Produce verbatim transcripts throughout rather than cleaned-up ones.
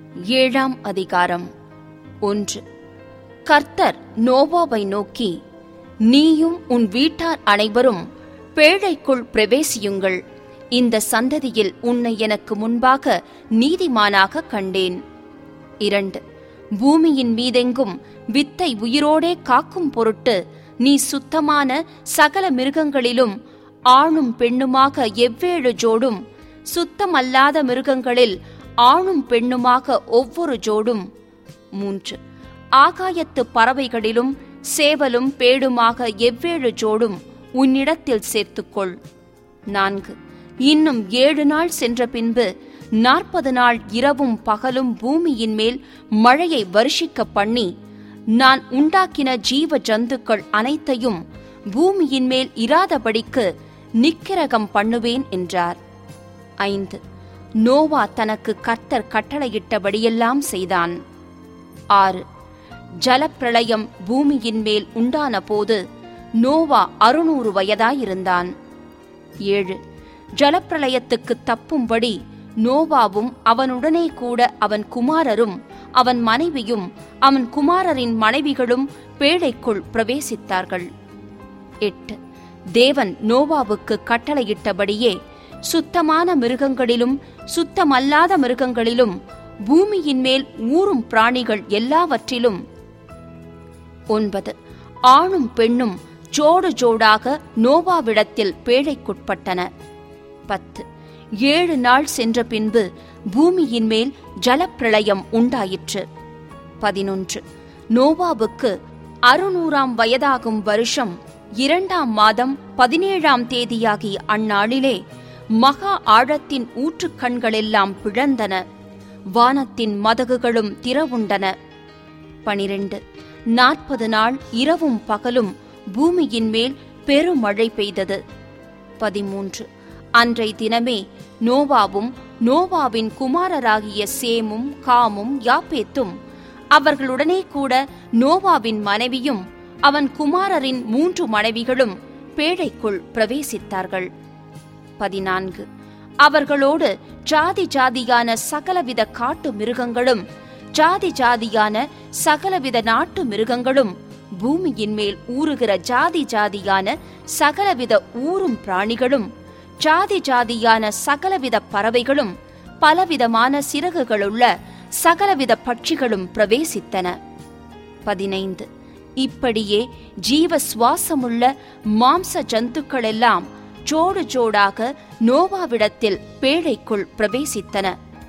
ஏழாம் அதிகாரம். ஒன்று. கர்த்தர் நோவாவை நோக்கி, நீயும் உன் வீட்டார் அனைவரும் பேழைக்குள் பிரவேசியுங்கள். இந்த சந்ததியில் உன்னை எனக்கு முன்பாக நீதிமானாக கண்டேன். இரண்டு. பூமியின் மீதெங்கும் வித்தை உயிரோடே காக்கும் பொருட்டு நீ சுத்தமான சகல மிருகங்களிலும் ஆணும் பெண்ணுமாக எவ்வேழு ஜோடும், சுத்தமல்லாத மிருகங்களில் ஆணும் பெண்ணுமாக ஒவ்வொரு ஜோடும். மூன்று. ஆகாயத்து பறவைகளிலும் சேவலும் பேடுமாக எவ்வேழு ஜோடும் உன்னிடத்தில் சேர்த்துக்கொள். நான்கு. இன்னும் ஏழு நாள் சென்ற பின்பு நாற்பது நாள் இரவும் பகலும் பூமியின் மேல் மழையை வருஷிக்க பண்ணி, நான் உண்டாக்கின ஜீவ ஜந்துக்கள் அனைத்தையும் பூமியின் மேல் இராதபடிக்கு நிக்கிரகம் பண்ணுவேன் என்றார். ஐந்து. நோவா தனக்கு கர்த்தர் கட்டளையிட்டபடியெல்லாம் செய்தான். ஆறு. ஜலப்பிரளயம் பூமியின் மேல் உண்டான போது நோவா அறுநூறு வயதாயிருந்தான். ஏழு. ஜலப்பிரளயத்துக்கு தப்பும்படி நோவாவும் அவனுடனே கூட அவன் குமாரரும் அவன் மனைவியும் அவன் குமாரரின் மனைவிகளும் பேழைக்குள் பிரவேசித்தார்கள். எட்டு. தேவன் நோவாவுக்கு கட்டளையிட்டபடியே சுத்தமான மிருகங்களிலும் சுத்தமல்லாத மிருகங்களிலும் பூமியின் மேல் ஊறும் பிராணிகள் எல்லாவற்றிலும். ஒன்பது. ஆணும் பெண்ணும் ஜோடு ஜோடாக நோவாவிடத்தில் பேழைக்குட்பட்டன. பத்து. ஏழு நாள் சென்ற பின்பு பூமியின் மேல் ஜலப்பிரளயம் உண்டாயிற்று. பதினொன்று. நோவாவுக்கு அறுநூறாம் வயதாகும் வருஷம் இரண்டாம் மாதம் பதினேழாம் தேதியாகிய அந்நாளிலே மகா ஆழத்தின் ஊற்றுக்கண்களெல்லாம் பிளந்தன, வானத்தின் மதகுகளும் திறவுண்டன. பனிரெண்டு. நாற்பது நாள் இரவும் பகலும் பூமியின் மேல் பெருமழை பெய்தது. பதிமூன்று. அன்றை தினமே நோவாவும் நோவாவின் குமாரராகிய சேமும் காமும் யாப்பேத்தும் அவர்களுடனே கூட நோவாவின் மனைவியும் அவன் குமாரரின் மூன்று மனைவிகளும் பேழைக்குள் பிரவேசித்தார்கள். பதினான்கு. அவர்களோடு ஜாதி ஜாதியான சகலவித காட்டு மிருகங்களும் ஜாதி ஜாதியான சகலவித நாட்டு மிருகங்களும் பூமியின் மேல் ஊறுகிற ஜாதி ஜாதியான சகலவித ஊறும் பிராணிகளும் ஜாதி ஜாதியான சகலவித பறவைகளும் பலவிதமான சிறகுகளுள்ள சகலவித பட்சிகளும் பிரவேசித்தன. பதினைந்து. இப்படியே ஜீவ சுவாசமுள்ள மாம்ச ஜந்துக்களெல்லாம் ஜோடு ஜோடாக நோவாவிடத்தில் பேழைக்குள் பிரவேசித்தன.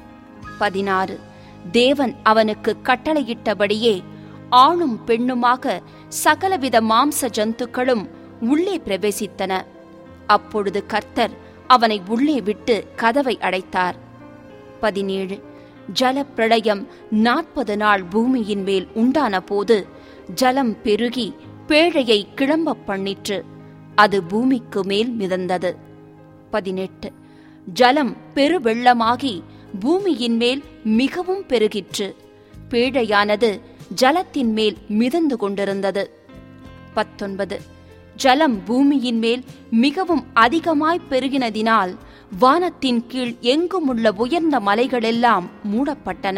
பதினாறு. தேவன் அவனுக்கு கட்டளையிட்டபடியே ஆணும் பெண்ணுமாக சகலவித மாம்ச ஜந்துக்களும் உள்ளே பிரவேசித்தன. அப்பொழுது கர்த்தர் அவனை உள்ளே விட்டு கதவை அடைத்தார். பதினேழு. ஜலப்பிரளயம் நாற்பது நாள் பூமியின் மேல் உண்டான போது ஜலம் பெருகி பேழையை கிளம்ப பண்ணிற்று. அது பூமிக்கு மேல் மிதந்தது. பதினெட்டு. ஜலம் பெருவெள்ளமாகி பூமியின் மேல் மிகவும் பெருகிற்று. பேழையானது ஜலத்தின் மேல் மிதந்து கொண்டிருந்தது. பத்தொன்பது. ஜலம் பூமியின் மேல் மிகவும் அதிகமாய் பெருகினதினால் வானத்தின் கீழ் எங்குமுள்ள உயர்ந்த மலைகளெல்லாம் மூடப்பட்டன.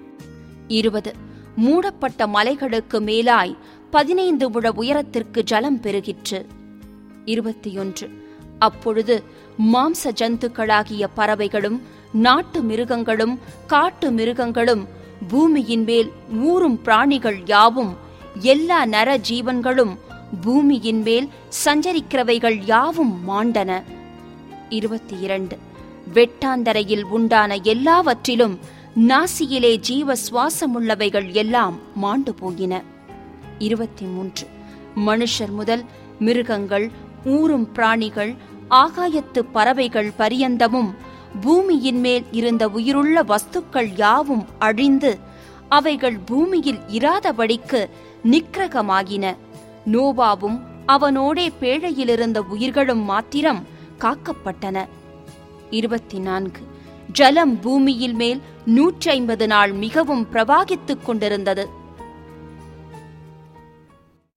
இருபது. மூடப்பட்ட மலைகளுக்கு மேலாய் பதினைந்து முழ உயரத்திற்கு ஜலம் பெருகிற்று. இருபத்தி ஒன்று. அப்பொழுது மாம்ச ஜந்துக்களாகிய பறவைகளும் நாட்டு மிருகங்களும் காட்டு மிருகங்களும் பூமியின் மேல் ஊறும் பிராணிகள் யாவும் எல்லா நர ஜீவன்களும் பூமியின் மேல் சஞ்சரிக்கிறவைகள் யாவும் மாண்டன. இருபத்தி இரண்டு. வெட்டாந்தரையில் உண்டான எல்லாவற்றிலும் நாசியிலே ஜீவ சுவாசமுள்ளவைகள் எல்லாம் மாண்டு போயின. இருபத்தி மூன்று. மனுஷர் முதல் மிருகங்கள் ஊறும் பிராணிகள் ஆகாயத்து பறவைகள் பரியந்தமும் பூமியின் மேல் இருந்த உயிருள்ள வஸ்துக்கள் யாவும் அழிந்து அவைகள் பூமியில் இராதபடிக்கு நிக்கிரகமாகின. நோவாவும் அவனோடே பேழையிலிருந்த உயிர்களும் மாத்திரம் காக்கப்பட்டன. இருபத்தி நான்கு. ஜலம் பூமியில் மேல் நூற்றி ஐம்பது நாள் மிகவும் பிரவாகித்துக் கொண்டிருந்தது.